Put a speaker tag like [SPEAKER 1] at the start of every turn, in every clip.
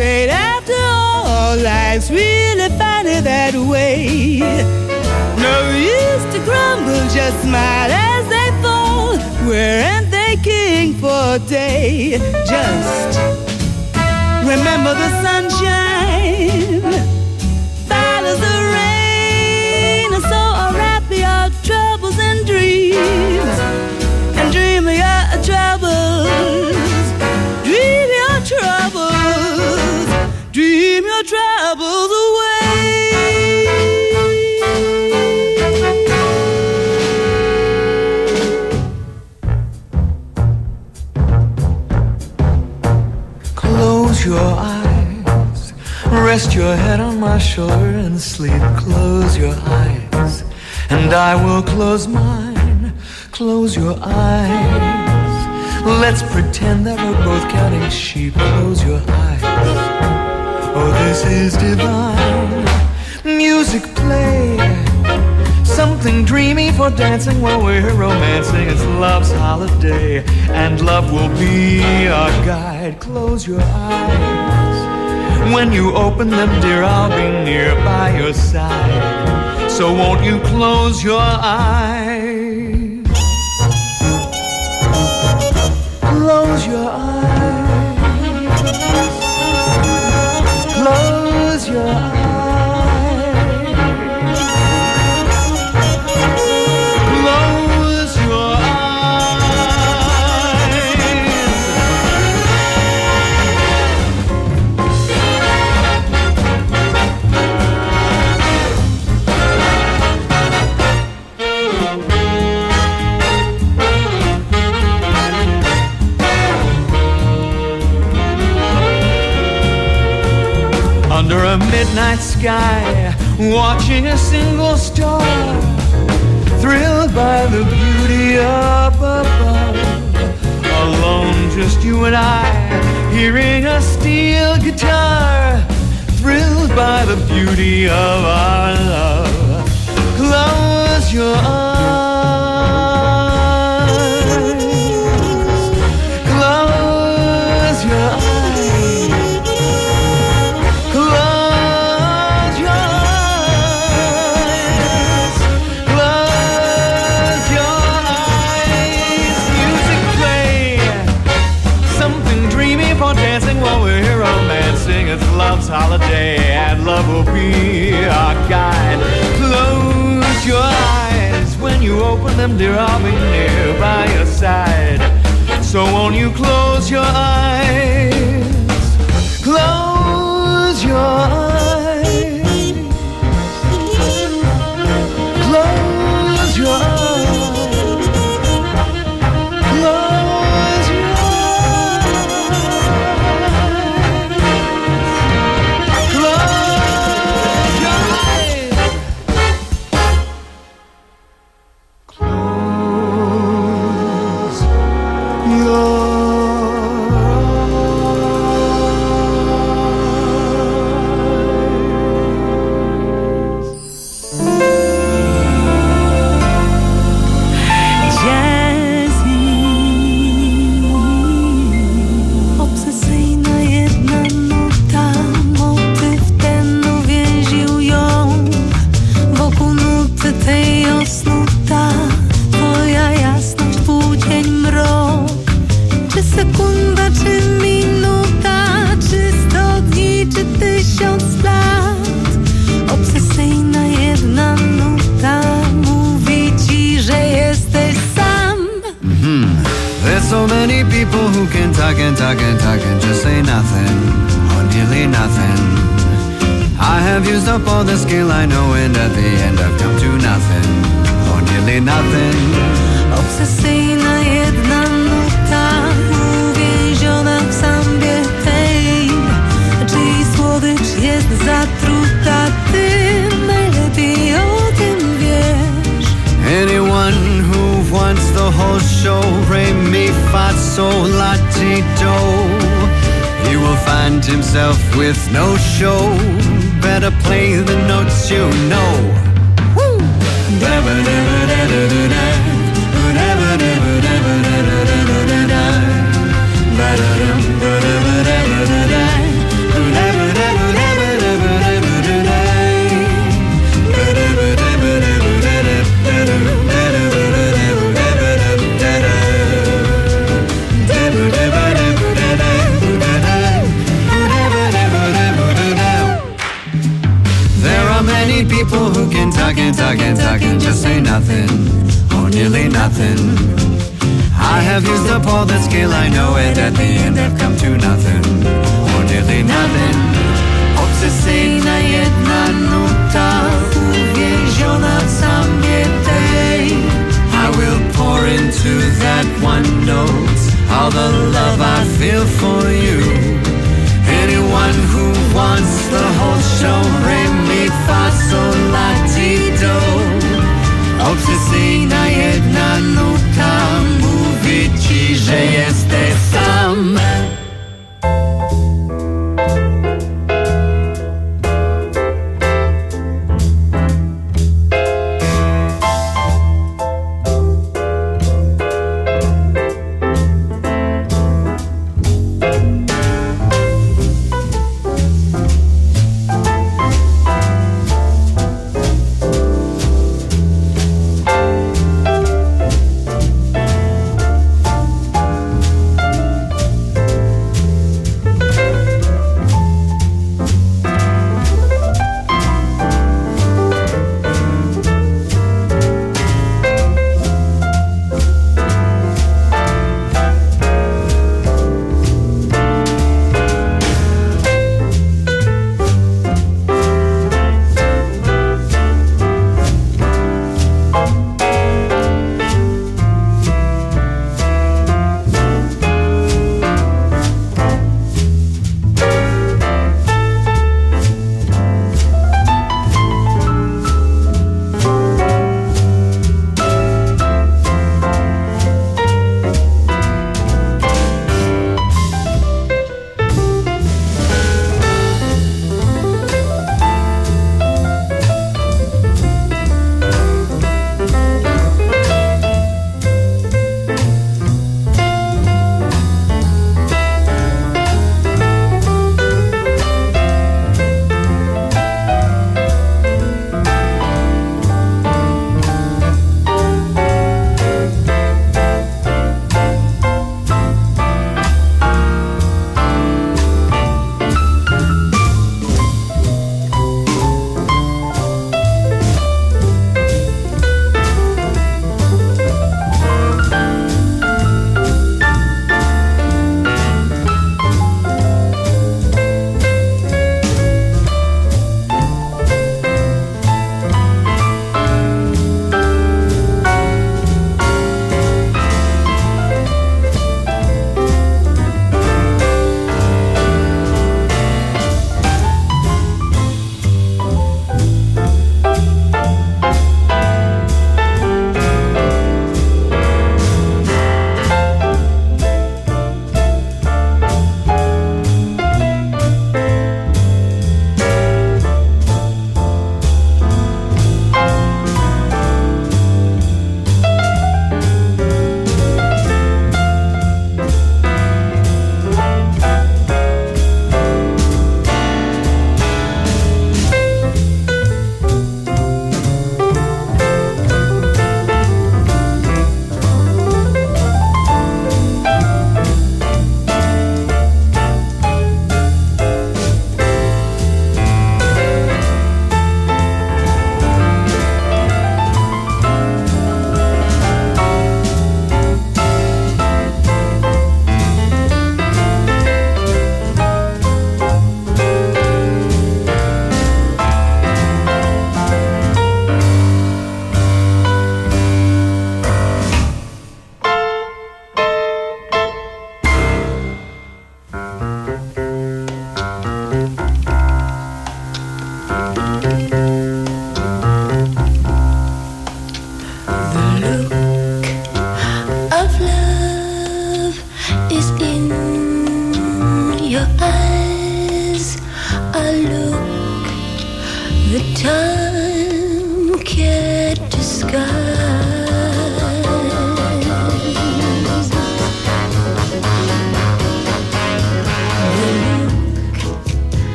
[SPEAKER 1] fate after all. Life's really funny that way. No use to grumble, just smile as they fall. Weren't they king for a day? Just remember the sunshine follows the rain. So wrap your troubles in dreams and dream of your troubles. Dream your troubles. Dream your troubles away. Close your eyes, rest your head on my shoulder and sleep. Close your eyes, and I will close mine. Close your eyes, let's pretend that we're both counting sheep. Close your eyes, oh this is divine. Music play, something dreamy for dancing while we're romancing. It's love's holiday, and love will be our guide. Close your eyes, when you open them, dear, I'll be near by your side. So won't you close your eyes? Close your eyes. Close your eyes. Under a midnight sky, watching a single star, thrilled by the beauty up above. Alone, just you and I, hearing a steel guitar, thrilled by the beauty of our love. Close your eyes. Close your eyes. It's love's holiday, and love will be our guide. Close your eyes, when you open them, dear, I'll be near by your side. So won't you close your eyes? Close your eyes. Close your eyes.
[SPEAKER 2] So many people who can talk and talk and talk and just say nothing, or nearly nothing. I have used up all the skill I know, and at the end I've come to nothing, or nearly nothing.
[SPEAKER 3] Obsesyjna jedna nuta, uwięziona w sambie tej, czyj słodycz jest zatruta, ty najlepiej o tym wiesz.
[SPEAKER 2] Anyone who wants the whole show, re mi fa sol la ti do, he will find himself with no show. Better play the notes you know. Woo! I have used up all the skill I know, and at the end I've come to nothing, or nearly nothing. Obsesyjna jedna nuta, uwięziona w sambie tej. I will pour into that one note all the love I feel for you. Anyone who wants the whole show, re mi fa sol la ti do. Obsesyjna jedna nuta mówi ci, że jesteś sam.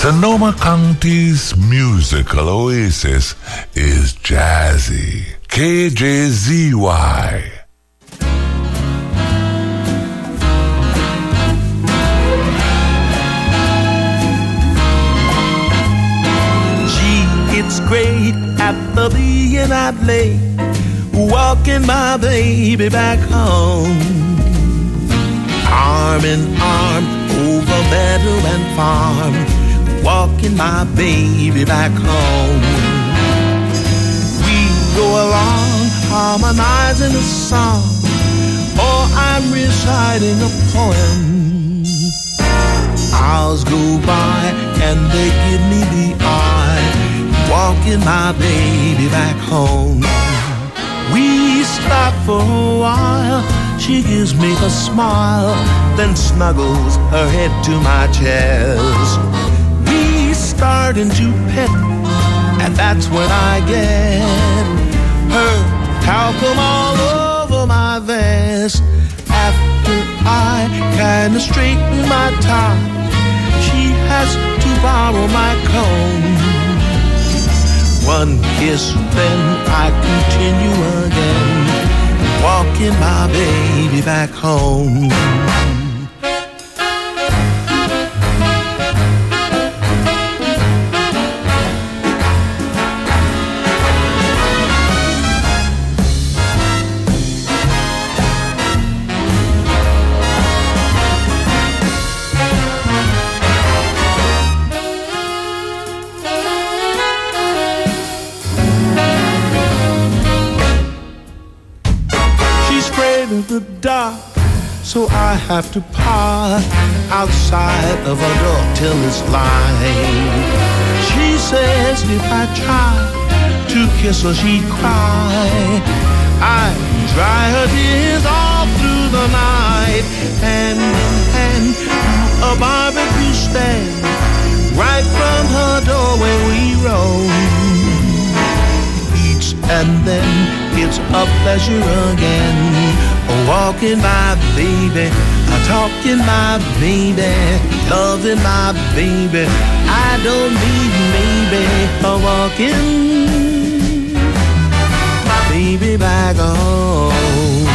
[SPEAKER 4] Sonoma County's musical oasis is Jazzy. KJZY.
[SPEAKER 5] Gee, it's great after being out late, walking my baby back home. Arm in arm over meadow and farm, walking my baby back home. We go along harmonizing a song, or I'm reciting a poem. Hours go by and they give me the eye, walking my baby back home. We stop for a while, she gives me a smile, then snuggles her head to my chest. We starting to pet, and that's when I get her talcum all over my vest. After I kinda straighten my tie, she has to borrow my comb. One kiss, then I continue again, walking my baby back home. The dark, so I have to park outside of her door till it's light. She says if I try to kiss her, she'd cry. I dry her tears all through the night, hand in hand to a barbecue stand, right from her doorway we roam. And then it's a pleasure again, walking my baby, talking my baby, loving my baby. I don't need maybe walking my baby back home.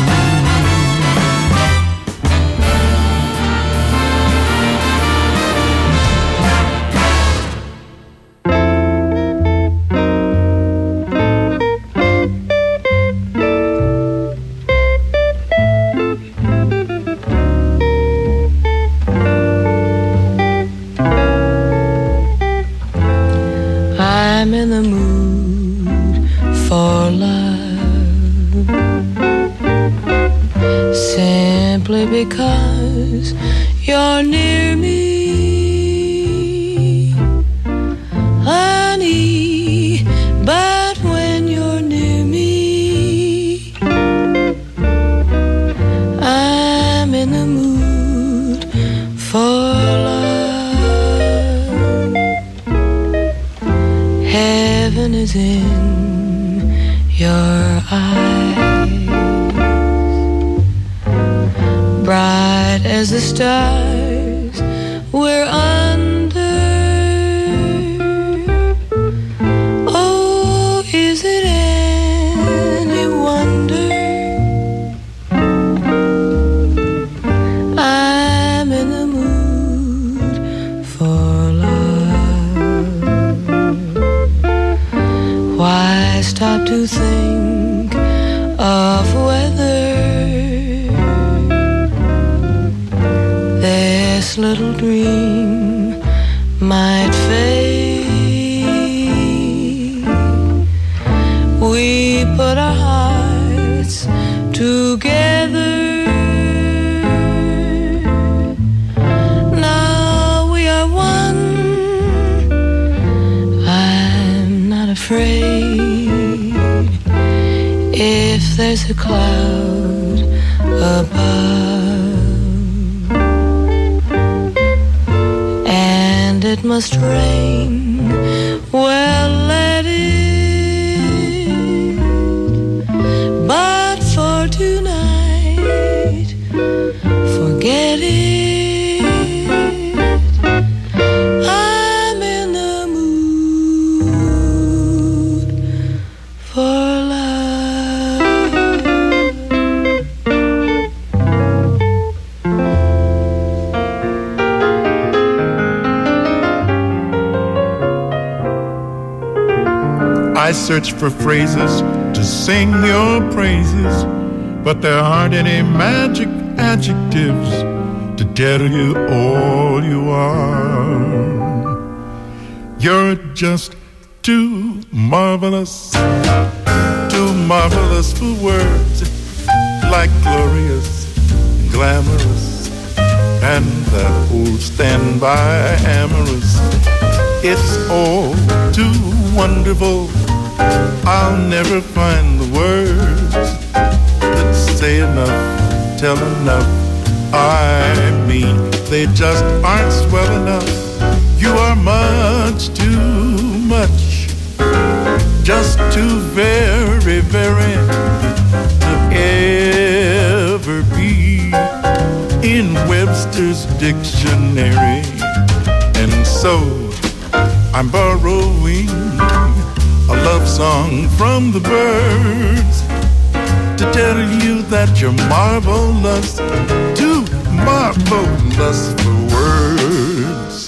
[SPEAKER 3] I'm in the mood for love, simply because you're near me, honey. But when you're near me, I'm in the mood for love. Heaven is in your eyes, bright as the stars we're under. Oh, is it any wonder I'm in the mood for love? Why stop to think of whether this little dream might fade? We put our hearts together, now we are one. I'm not afraid if there's a cloud above, and it must rain. Well, let it. But for tonight, forget it. I
[SPEAKER 6] I search for phrases to sing your praises, but there aren't any magic adjectives to tell you all you are. You're just too marvelous for words, like glorious, glamorous, and that old standby amorous. It's all too wonderful. I'll never find the words that say enough, tell enough. I mean, they just aren't swell enough. You are much too much, just too very, very to ever be in Webster's dictionary. And so I'm borrowing a love song from the birds to tell you that you're marvelous, too marvelous for words.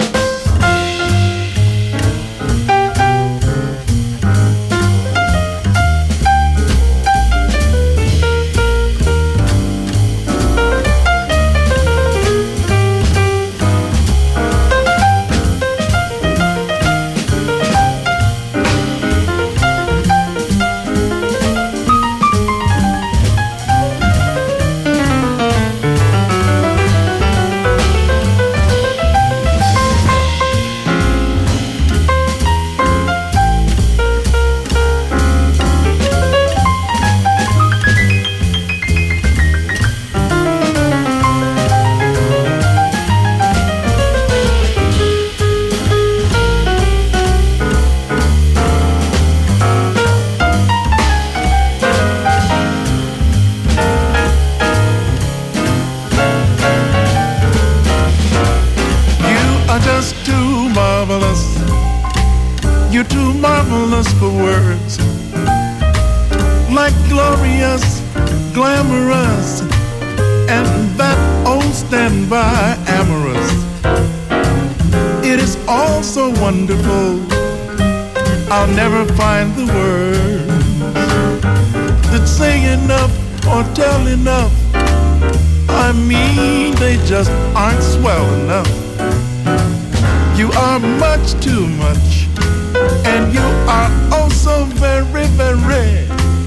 [SPEAKER 6] You're too marvelous for words, like glorious, glamorous, and that old standby amorous. It is all so wonderful, I'll never find the words that say enough or tell enough. I mean, they just aren't swell enough. You are much too much, and you are oh so very, very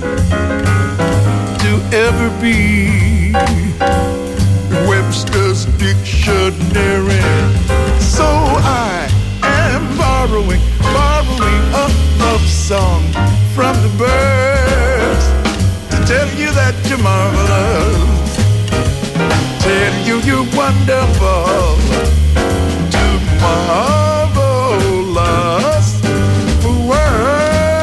[SPEAKER 6] to ever be Webster's dictionary. So I am borrowing a love song from the birds to tell you that you're marvelous, tell you you're wonderful, too marvelous for words.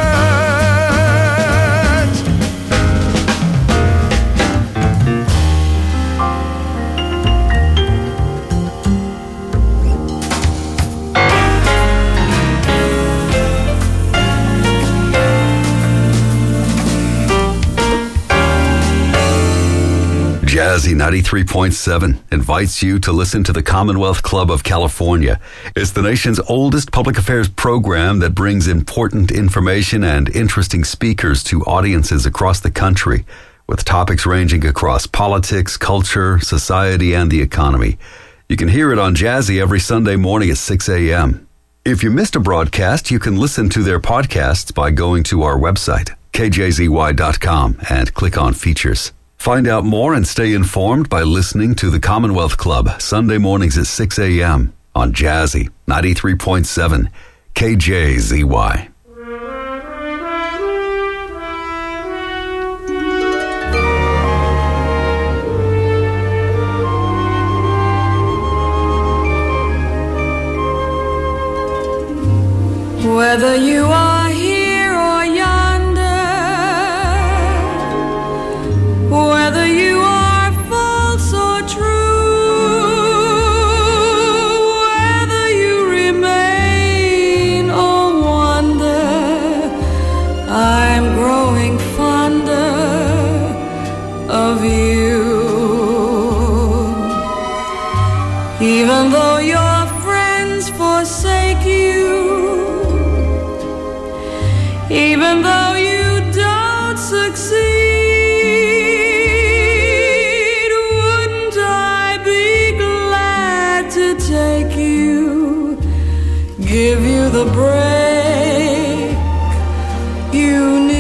[SPEAKER 7] Jazzy 93.7 invites you to listen to the Commonwealth Club of California. It's the nation's oldest public affairs program that brings important information and interesting speakers to audiences across the country, with topics ranging across politics, culture, society, and the economy. You can hear it on Jazzy every Sunday morning at 6 a.m. If you missed a broadcast, you can listen to their podcasts by going to our website, kjzy.com, and click on Features. Find out more and stay informed by listening to the Commonwealth Club Sunday mornings at 6 a.m. on Jazzy 93.7 KJZY.
[SPEAKER 3] Whether you are here or yonder, whether you are false or true, whether you remain or wander, I'm growing fonder of you. Even though your friends forsake you, even though give you the break you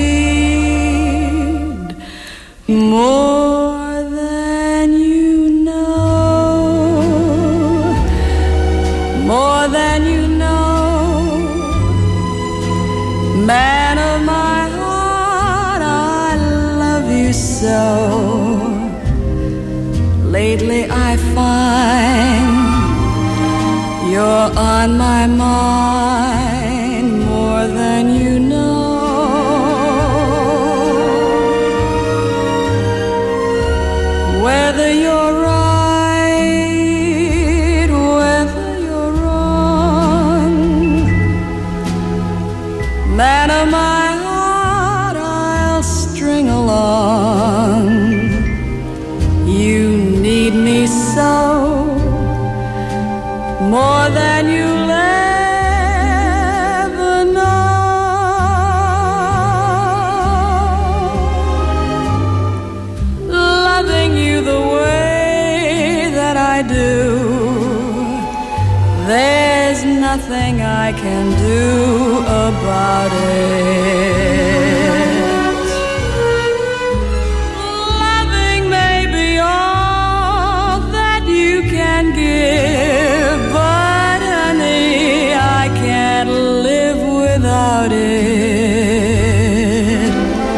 [SPEAKER 3] need, more than you know, more than you know. Man of my heart, I love you so. Lately I find you're on my mind more than you know. Whether you're right, whether you're wrong, man of my heart, I'll string along. You need me so, more than you'll ever know. Loving you the way that I do, there's nothing I can do about it. Loving may be all that you can give, but honey, I can't live without it.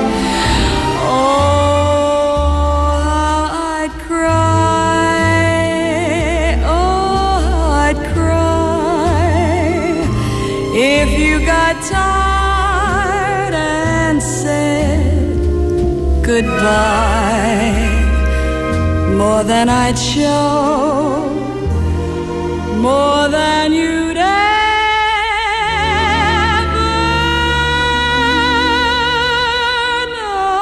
[SPEAKER 3] Oh, how I'd cry, oh, how I'd cry if you got tired and said goodbye. More than I'd show, more than you'd ever know.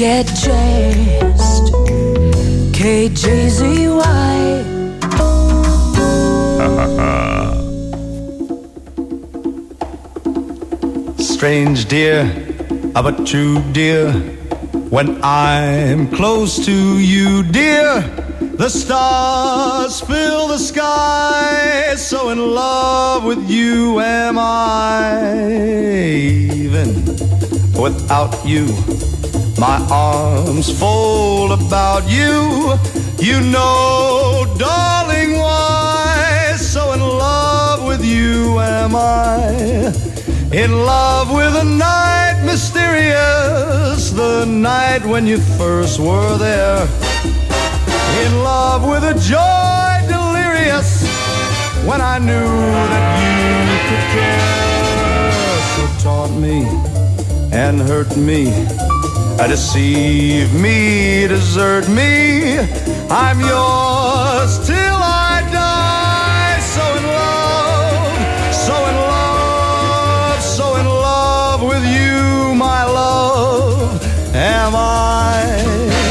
[SPEAKER 3] get chased. KJZY.
[SPEAKER 2] Strange dear, but true dear, when I'm close to you, dear, the stars fill the sky, so in love with you am I. Even without you, my arms fold about you. You know, darling, why, so in love with you am I. In love with a night mysterious, the night when you first were there. In love with a joy delirious, when I knew that you could care. So taunt me and hurt me, deceive me, desert me, I'm yours till I die. So in love, so in love, so in love with you, my love, am I.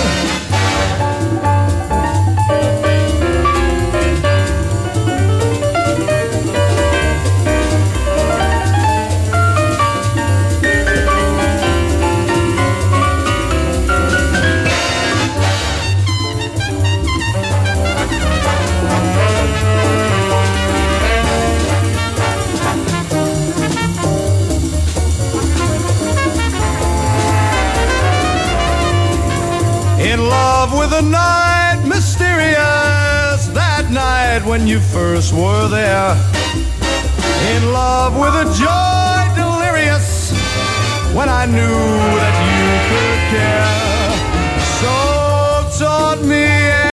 [SPEAKER 2] In love with a night mysterious, that night when you first were there. In love with a joy delirious, when I knew that you could care. So taught me